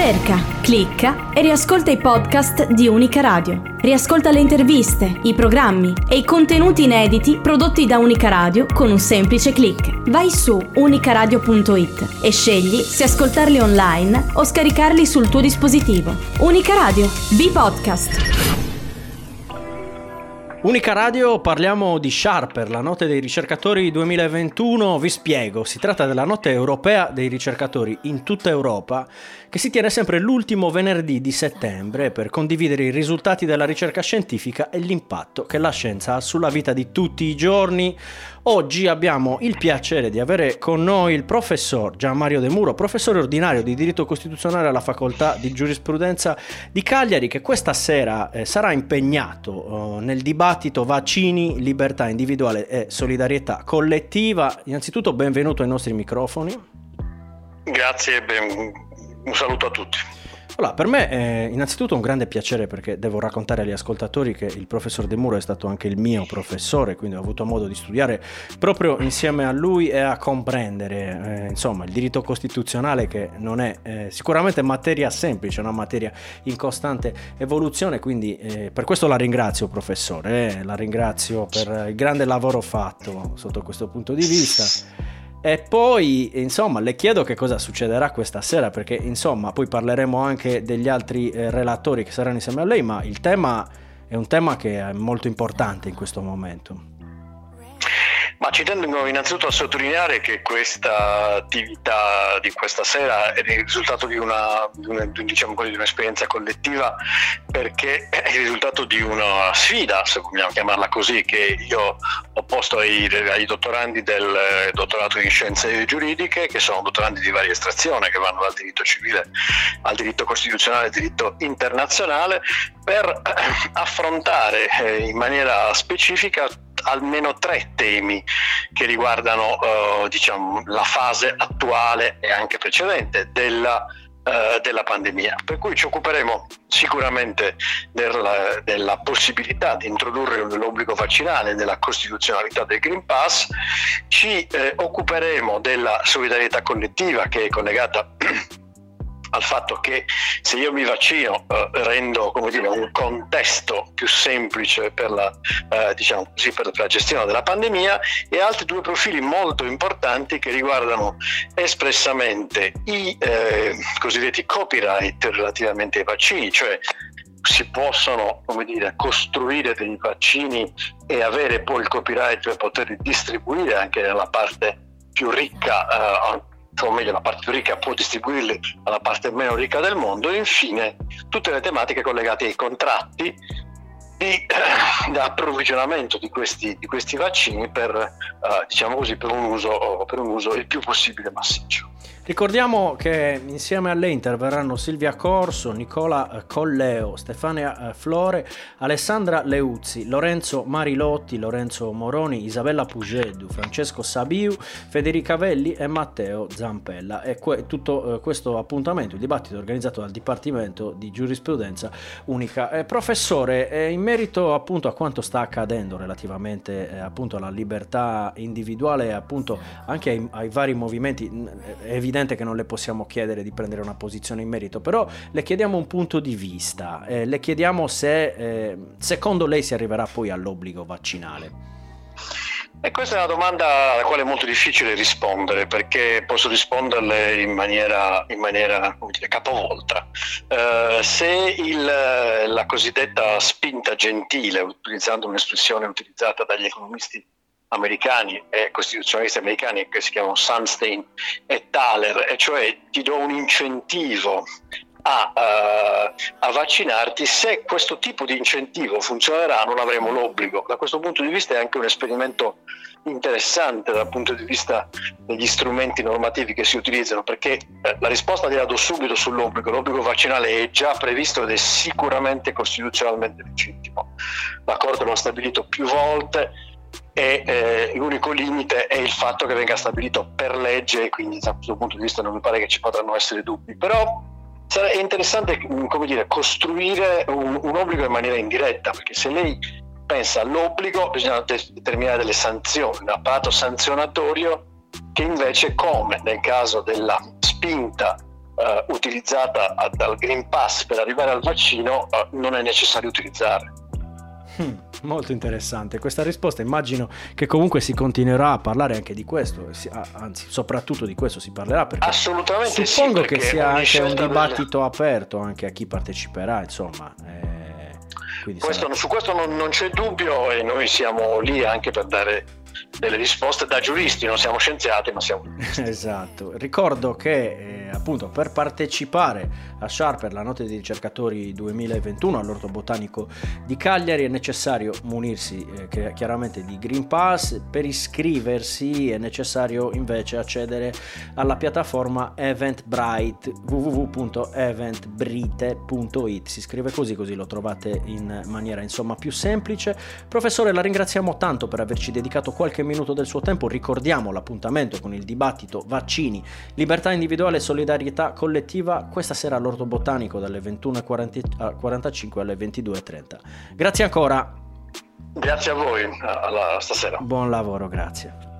Cerca, clicca e riascolta i podcast di Unica Radio. Riascolta le interviste, i programmi e i contenuti inediti prodotti da Unica Radio con un semplice click. Vai su unicaradio.it e scegli se ascoltarli online o scaricarli sul tuo dispositivo. Unica Radio, B-Podcast. Unica Radio, parliamo di Sharper, la notte dei ricercatori 2021. Vi spiego, si tratta della notte europea dei ricercatori in tutta Europa, che si tiene sempre l'ultimo venerdì di settembre per condividere i risultati della ricerca scientifica e l'impatto che la scienza ha sulla vita di tutti i giorni. Oggi abbiamo il piacere di avere con noi il professor Gianmario De Muro, professore ordinario di diritto costituzionale alla facoltà di giurisprudenza di Cagliari, che questa sera sarà impegnato nel dibattito vaccini, libertà individuale e solidarietà collettiva. Innanzitutto benvenuto ai nostri microfoni. Grazie e un saluto a tutti. Allora, per me è innanzitutto un grande piacere, perché devo raccontare agli ascoltatori che il professor De Muro è stato anche il mio professore, quindi ho avuto modo di studiare proprio insieme a lui e a comprendere insomma il diritto costituzionale, che non è sicuramente materia semplice, è una materia in costante evoluzione, quindi per questo la ringrazio, professore, la ringrazio per il grande lavoro fatto sotto questo punto di vista. E poi, insomma, le chiedo che cosa succederà questa sera, perché, insomma, poi parleremo anche degli altri relatori che saranno insieme a lei, ma il tema è un tema che è molto importante in questo momento. Ma ci tengo innanzitutto a sottolineare che questa attività di questa sera è il risultato di un'esperienza collettiva, perché è il risultato di una sfida, se vogliamo chiamarla così, che io ho posto ai dottorandi del dottorato in scienze giuridiche, che sono dottorandi di varia estrazione, che vanno dal diritto civile al diritto costituzionale al diritto internazionale, per affrontare in maniera specifica almeno 3 temi che riguardano la fase attuale e anche precedente della pandemia, per cui ci occuperemo sicuramente della possibilità di introdurre l'obbligo vaccinale, della costituzionalità del Green Pass, ci occuperemo della solidarietà collettiva, che è collegata al fatto che se io mi vaccino rendo, come dire, un contesto più semplice per la gestione della pandemia, e altri 2 profili molto importanti che riguardano espressamente i cosiddetti copyright relativamente ai vaccini, cioè si possono, come dire, costruire dei vaccini e avere poi il copyright per poterli distribuire anche nella parte più ricca, o meglio, la parte più ricca può distribuirli alla parte meno ricca del mondo, e infine tutte le tematiche collegate ai contratti di approvvigionamento di questi vaccini per un uso il più possibile massiccio. Ricordiamo che insieme a lei interverranno Silvia Corso, Nicola Colleo, Stefania Flore, Alessandra Leuzzi, Lorenzo Marilotti, Lorenzo Moroni, Isabella Pugeddu, Francesco Sabiu, Federica Velli e Matteo Zampella. E tutto questo appuntamento, il dibattito, è organizzato dal Dipartimento di Giurisprudenza Unica. Professore, in merito appunto a quanto sta accadendo relativamente appunto alla libertà individuale e appunto anche ai vari movimenti, è evidente che non le possiamo chiedere di prendere una posizione in merito, però le chiediamo un punto di vista, le chiediamo se secondo lei si arriverà poi all'obbligo vaccinale. E questa è una domanda alla quale è molto difficile rispondere, perché posso risponderle in maniera come dire, capovolta. Se la cosiddetta spinta gentile, utilizzando un'espressione utilizzata dagli economisti americani e costituzionalisti americani che si chiamano Sunstein e Thaler, e cioè ti do un incentivo a vaccinarti, se questo tipo di incentivo funzionerà non avremo l'obbligo. Da questo punto di vista è anche un esperimento interessante dal punto di vista degli strumenti normativi che si utilizzano, perché la risposta gliela do subito sull'obbligo. L'obbligo vaccinale è già previsto ed è sicuramente costituzionalmente legittimo. La Corte lo ha stabilito più volte, e l'unico limite è il fatto che venga stabilito per legge, e quindi da questo punto di vista non mi pare che ci potranno essere dubbi. Però è interessante, come dire, costruire un obbligo in maniera indiretta, perché se lei pensa all'obbligo bisogna determinare delle sanzioni, un apparato sanzionatorio che invece, come nel caso della spinta utilizzata dal Green Pass per arrivare al vaccino, non è necessario utilizzare. Molto interessante questa risposta. Immagino che comunque si continuerà a parlare anche di questo, anzi soprattutto di questo si parlerà, perché assolutamente suppongo sì, che sia anche un dibattito aperto anche a chi parteciperà, insomma. Su questo non c'è dubbio, e noi siamo lì anche per dare delle risposte da giuristi, non siamo scienziati ma siamo giuristi. Esatto. Ricordo che appunto per partecipare a Sharp, per la notte dei ricercatori 2021 all'Orto Botanico di Cagliari, è necessario munirsi chiaramente di Green Pass. Per iscriversi è necessario invece accedere alla piattaforma Eventbrite, www.eventbrite.it, si scrive così lo trovate in maniera insomma più semplice. Professore, la ringraziamo tanto per averci dedicato qualche minuto del suo tempo. Ricordiamo l'appuntamento con il dibattito vaccini, libertà individuale e solidarietà collettiva questa sera all'Orto Botanico dalle 21:45 alle 22:30. Grazie ancora. Grazie a voi, alla stasera. Buon lavoro, grazie.